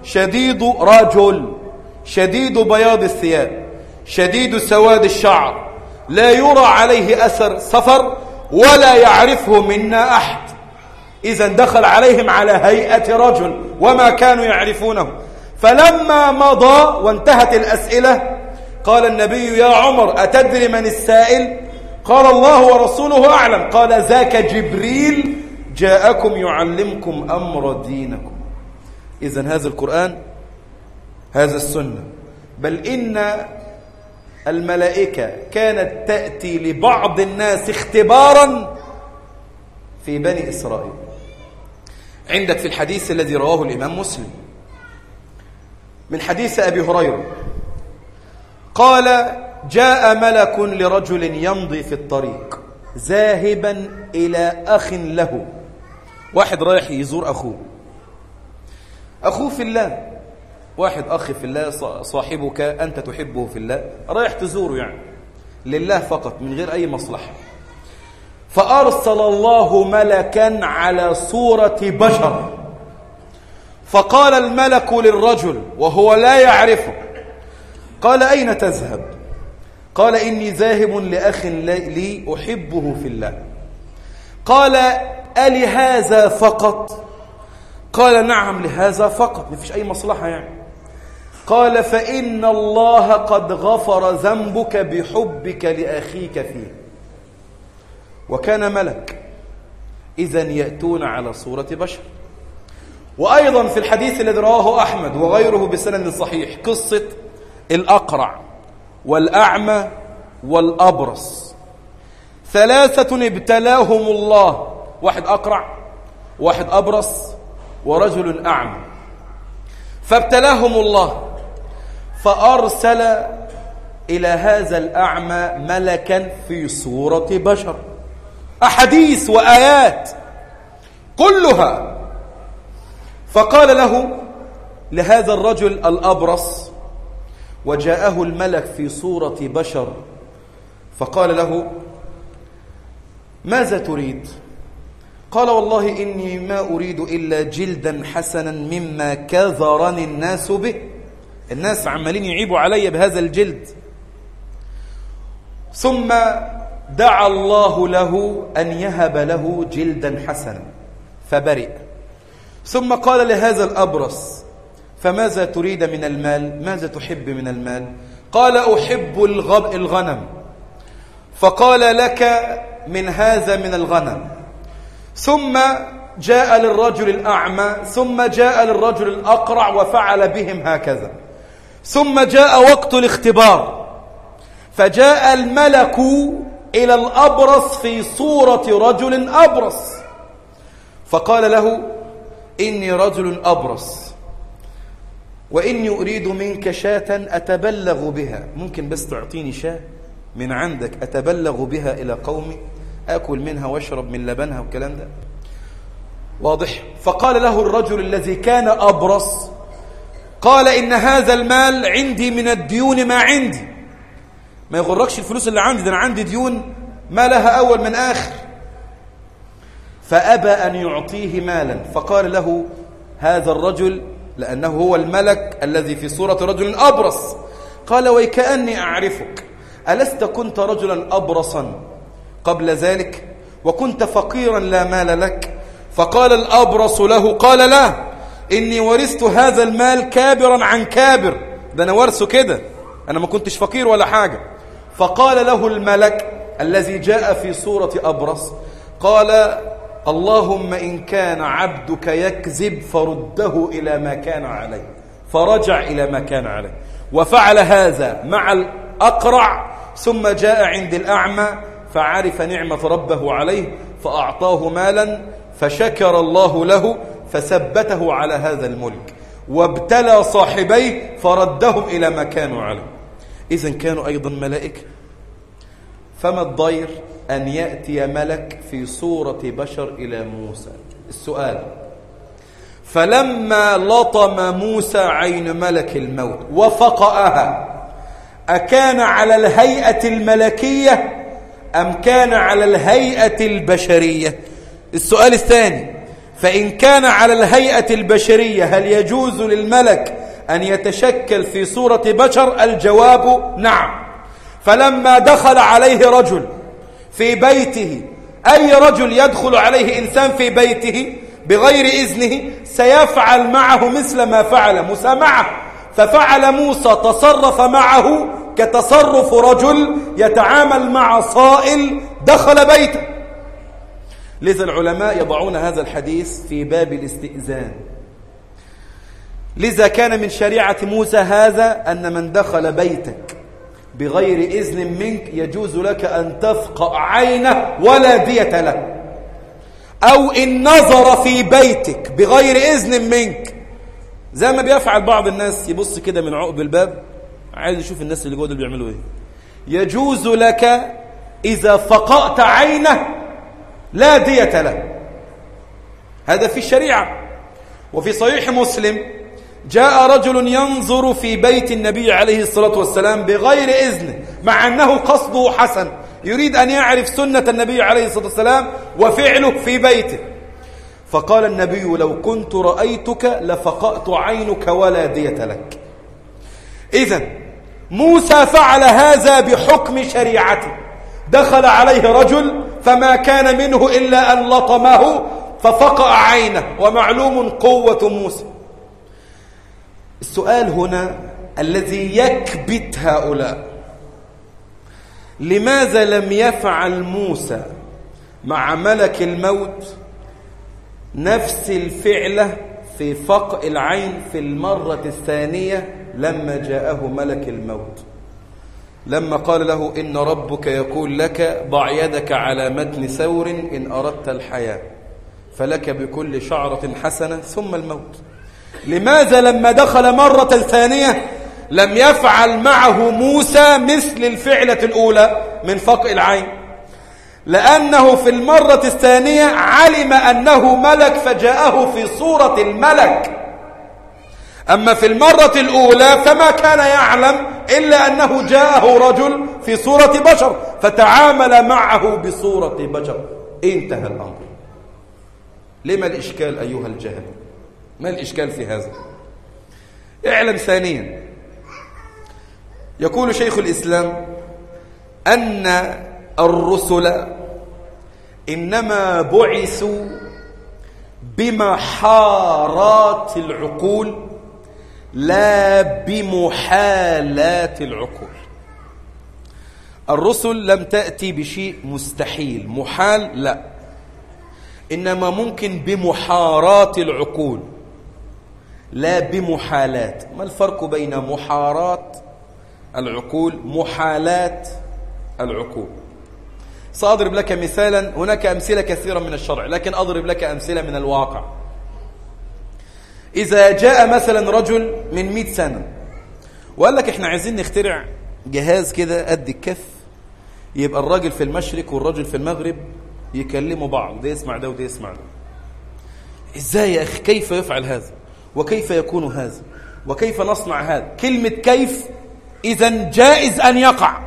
[SPEAKER 2] شديد بياض الثياب شديد سواد الشعر لا يرى عليه أثر سفر ولا يعرفه منا أحد. إذن دخل عليهم على هيئة رجل وما كانوا يعرفونه. فلما مضى وانتهت الأسئلة قال النبي يا عمر أتدري من السائل؟ قال الله ورسوله أعلم. قال ذاك جبريل جاءكم يعلمكم أمر دينكم. إذن هذا القرآن، هذا السنة. بل إن الملائكة كانت تأتي لبعض الناس اختبارا في بني إسرائيل. عندك في الحديث الذي رواه الإمام مسلم من حديث أبي هريرة قال جاء ملك لرجل يمضي في الطريق ذاهبا إلى أخ له. واحد رايح يزور أخوه في الله، واحد أخ في الله صاحبك أنت تحبه في الله، رايح تزوره يعني لله فقط من غير أي مصلحة. فأرسل الله ملكا على صورة بشر، فقال الملك للرجل وهو لا يعرفه قال أين تذهب؟ قال إني ذاهب لأخ لي أحبه في الله. قال ألهذا فقط؟ قال نعم لهذا فقط، ما فيش أي مصلحة يعني. قال فإن الله قد غفر ذنبك بحبك لأخيك فيه. وكان ملك. إذن يأتون على صورة بشر. وأيضا في الحديث الذي رواه أحمد وغيره بسند صحيح قصة الأقرع والأعمى والأبرص، 3 ابتلاهم الله، واحد أقرع واحد أبرص ورجل أعمى. فابتلاهم الله فأرسل إلى هذا الأعمى ملكا في صورة بشر، أحاديث وآيات كلها. فقال له لهذا الرجل الأبرص وجاءه الملك في صورة بشر فقال له ماذا تريد؟ قال والله إني ما أريد إلا جلدا حسنا مما كذرني الناس به، الناس عمالين يعيبوا علي بهذا الجلد. ثم دعا الله له أن يهب له جلدا حسنا فبرئ. ثم قال لهذا الأبرص فماذا تريد من المال؟ ماذا تحب من المال؟ قال أحب الغنم. فقال لك من هذا من الغنم. ثم جاء للرجل الأعمى ثم جاء للرجل الأقرع وفعل بهم هكذا. ثم جاء وقت الاختبار فجاء الملك إلى الأبرص في صورة رجل أبرص فقال له إني رجل أبرص وإني أريد منك شاة أتبلغ بها، ممكن بس تعطيني شاة من عندك أتبلغ بها إلى قومي أكل منها واشرب من لبنها والكلام ده واضح. فقال له الرجل الذي كان أبرص قال إن هذا المال عندي من الديون ما عندي، ما يغركش الفلوس اللي عندي، ده أنا عندي ديون ما لها أول من آخر. فأبى أن يعطيه مالا. فقال له هذا الرجل لأنه هو الملك الذي في صورة رجل أبرص قال ويكأني أعرفك، ألست كنت رجلا أبرصا قبل ذلك وكنت فقيرا لا مال لك؟ فقال الأبرص له قال لا إني ورثت هذا المال كابرا عن كابر، ده أنا ورثه كده، أنا ما كنتش فقير ولا حاجة. فقال له الملك الذي جاء في صورة أبرص قال اللهم إن كان عبدك يكذب فرده إلى ما كان عليه. فرجع إلى ما كان عليه. وفعل هذا مع الأقرع، ثم جاء عند الأعمى فعرف نعمة ربه عليه فأعطاه مالا، فشكر الله له فثبته على هذا الملك، وابتلى صاحبيه فردهم إلى ما كانوا عليه. إذن كانوا أيضا ملائكة. فما الضير أن يأتي ملك في صورة بشر إلى موسى؟ السؤال: فلما لطم موسى عين ملك الموت وفقأها، أكان على الهيئة الملكية أم كان على الهيئة البشرية؟ السؤال الثاني: فإن كان على الهيئة البشرية هل يجوز للملك أن يتشكل في صورة بشر؟ الجواب نعم. فلما دخل عليه رجل في بيته، أي رجل يدخل عليه إنسان في بيته بغير إذنه سيفعل معه مثل ما فعل موسى معه. ففعل موسى، تصرف معه كتصرف رجل يتعامل مع صائل دخل بيته. لذا العلماء يضعون هذا الحديث في باب الاستئذان. لذا كان من شريعة موسى هذا أن من دخل بيتك بغير إذن منك يجوز لك أن تفقأ عينه ولا دية له. أو إن نظر في بيتك بغير إذن منك، زي ما بيفعل بعض الناس، يبص كده من عقب الباب عايز يشوف الناس اللي جوه دول بيعملوا إيه، يجوز لك إذا فقأت عينه لا دية له. هذا في الشريعة. وفي صحيح مسلم جاء رجل ينظر في بيت النبي عليه الصلاة والسلام بغير إذنه، مع أنه قصده حسن، يريد أن يعرف سنة النبي عليه الصلاة والسلام وفعله في بيته. فقال النبي: لو كنت رأيتك لفقأت عينك ولا دية لك. إذن موسى فعل هذا بحكم شريعته. دخل عليه رجل فما كان منه إلا أن لطمه ففقأ عينه، ومعلوم قوة موسى. السؤال هنا الذي يكبت هؤلاء: لماذا لم يفعل موسى مع ملك الموت نفس الفعلة في فقء العين في المرة الثانية لما جاءه ملك الموت؟ لما قال له: إن ربك يقول لك ضع يدك على متن ثور إن أردت الحياة، فلك بكل شعرة حسنة ثم الموت. لماذا لما دخل مرة ثانية لم يفعل معه موسى مثل الفعلة الأولى من فقء العين؟ لأنه في المرة الثانية علم أنه ملك فجاءه في صورة الملك. أما في المرة الأولى فما كان يعلم إلا أنه جاءه رجل في صورة بشر فتعامل معه بصورة بشر. انتهى الأمر. لما الإشكال أيها الجهل؟ ما الإشكال في هذا؟ اعلم ثانيا، يقول شيخ الإسلام أن الرسل إنما بعثوا بمحارات العقول لا بمحالات العقول. الرسل لم تأتي بشيء مستحيل محال، لا، إنما ممكن بمحارات العقول لا بمحالات. ما الفرق بين محارات العقول محالات العقول؟ سأضرب لك مثالا، هناك أمثلة كثيرة من الشرع لكن أضرب لك أمثلة من الواقع. إذا جاء مثلا رجل من 100 سنة وقال لك إحنا عايزين نخترع جهاز كده قد الكف، يبقى الراجل في المشرق والراجل في المغرب يكلموا بعض، ده يسمع ده وده يسمع ده. إزاي يا أخي؟ كيف يفعل هذا؟ وكيف يكون هذا؟ وكيف نصنع هذا؟ كلمة كيف إذن جائز أن يقع،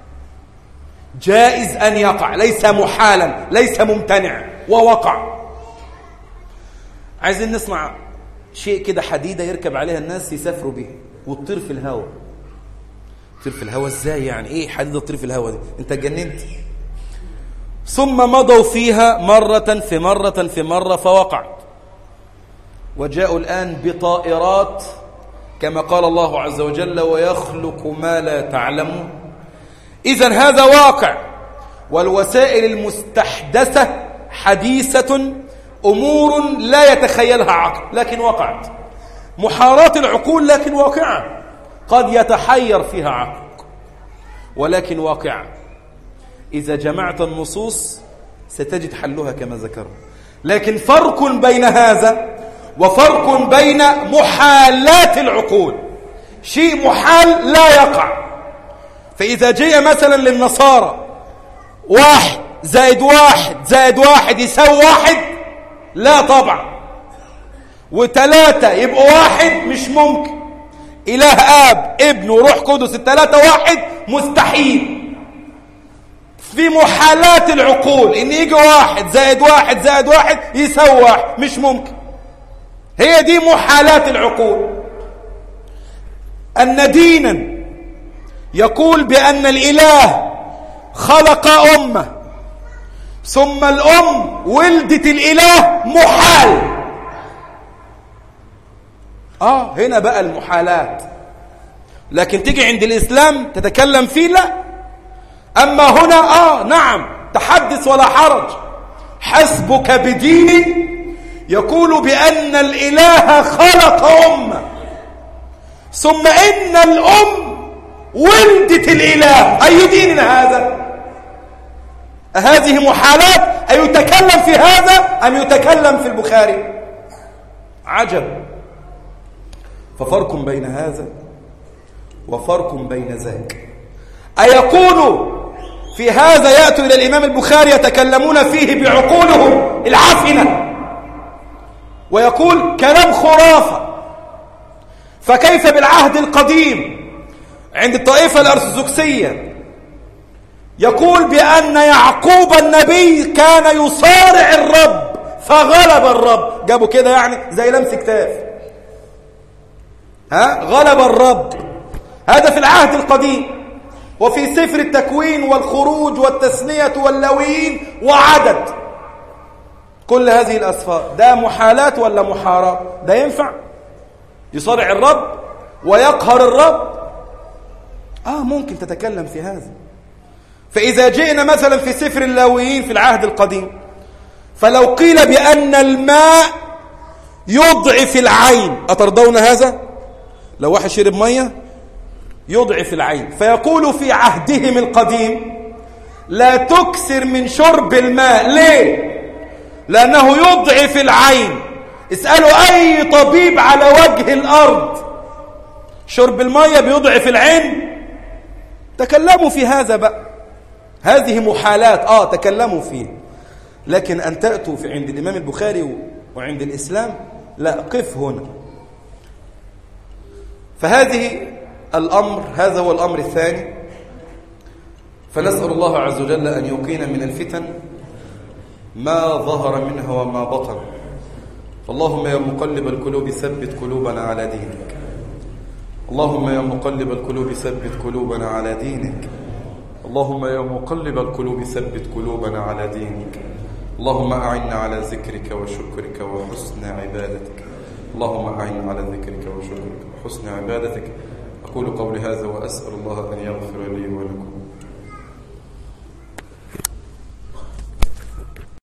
[SPEAKER 2] جائز أن يقع، ليس محالا، ليس ممتنع، ووقع. عايزين نصنع شيء كده، حديدة يركب عليها الناس يسافروا بيها وتطير في الهواء. تطير في الهواء ازاي يعني؟ ايه حديدة تطير في الهواء دي؟ انت اتجننت. ثم مضوا فيها مرة في مرة في مرة فوقعت، وجاءوا الآن بطائرات كما قال الله عز وجل: ويخلق ما لا تعلمون. إذن هذا واقع. والوسائل المستحدثة حديثة، أمور لا يتخيلها عقل لكن وقعت. محاراة العقول لكن واقعة، قد يتحير فيها عقلك ولكن واقعة. إذا جمعت النصوص ستجد حلها كما ذكرنا. لكن فرق بين هذا وفرق بين محالات العقول. شيء محال لا يقع. فإذا جاء مثلا للنصارى 1 زائد 1 زائد 1 يساوي 1، لا طبعا. و3 يبقوا 1 مش ممكن. إله آب ابن وروح قدس ال3 1 مستحيل. في محالات العقول إن يجي 1 زائد 1 زائد 1 يساوي 1، مش ممكن. هي دي محالات العقول. أن دينا يقول بأن الإله خلق أمة ثم الأم ولدت الإله محال. هنا بقى المحالات. لكن تيجي عند الإسلام تتكلم فيه لا. أما هنا نعم تحدث ولا حرج. حسبك بدين يقول بأن الإله خلق أمة ثم إن الأم ولدت الإله. أي دين هذا؟ هذه محالات. أيتكلم في هذا أم يتكلم في البخاري؟ عجب. ففرق بين هذا وفرق بين ذاك. أيقول في هذا يأتوا إلى الإمام البخاري يتكلمون فيه بعقولهم العفنة ويقول كلام خرافة. فكيف بالعهد القديم عند الطائفة الأرثوذكسية يقول بأن يعقوب النبي كان يصارع الرب فغلب الرب. جابوا كده يعني زي لمس كتاف. غلب الرب. هذا في العهد القديم. وفي سفر التكوين والخروج والتثنية واللويين وعدد. كل هذه الأسفار ده محالات ولا محارات؟ ده ينفع يصارع الرب ويقهر الرب؟ ممكن تتكلم في هذا. فإذا جئنا مثلا في سفر اللاويين في العهد القديم فلو قيل بأن الماء يضعف العين، أترضون هذا؟ لو واحد شرب مية يضعف العين، فيقول في عهدهم القديم لا تكثر من شرب الماء. ليه؟ لأنه يضعف العين. اسألوا أي طبيب على وجه الأرض شرب المية بيضعف العين؟ تكلموا في هذا بقى. هذه محالات تكلموا فيه. لكن أن تأتوا في عند الإمام البخاري وعند الإسلام لا، قف هنا. فهذه الأمر، هذا هو الأمر الثاني. فنسأل الله عز وجل أن يقينا من الفتن ما ظهر منها وما بطن. اللهم يا مقلب القلوب ثبت قلوبنا على دينك. اللهم يا مقلب القلوب ثبت قلوبنا على دينك. اللهم يا مقلب القلوب ثبت قلوبنا على دينك. اللهم أعنا على ذكرك وشكرك وحسن عبادتك. اللهم أعنا على ذكرك وشكرك وحسن عبادتك. أقول قولي هذا وأسأل الله أن يغفر لي ولكم.